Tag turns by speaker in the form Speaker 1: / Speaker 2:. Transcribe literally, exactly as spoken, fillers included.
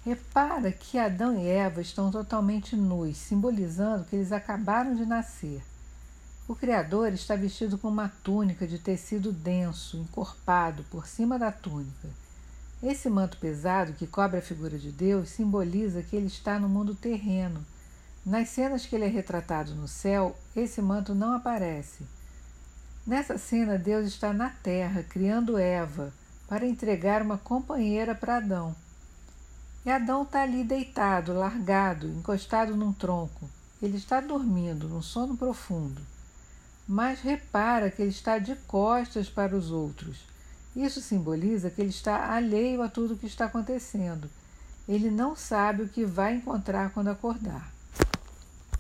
Speaker 1: Repara que Adão e Eva estão totalmente nus, simbolizando que eles acabaram de nascer. O Criador está vestido com uma túnica de tecido denso, encorpado por cima da túnica. Esse manto pesado que cobre a figura de Deus simboliza que ele está no mundo terreno. Nas cenas que ele é retratado no céu, esse manto não aparece. Nessa cena, Deus está na terra, criando Eva, para entregar uma companheira para Adão. E Adão está ali deitado, largado, encostado num tronco. Ele está dormindo, num sono profundo. Mas repara que ele está de costas para os outros. Isso simboliza que ele está alheio a tudo o que está acontecendo. Ele não sabe o que vai encontrar quando acordar.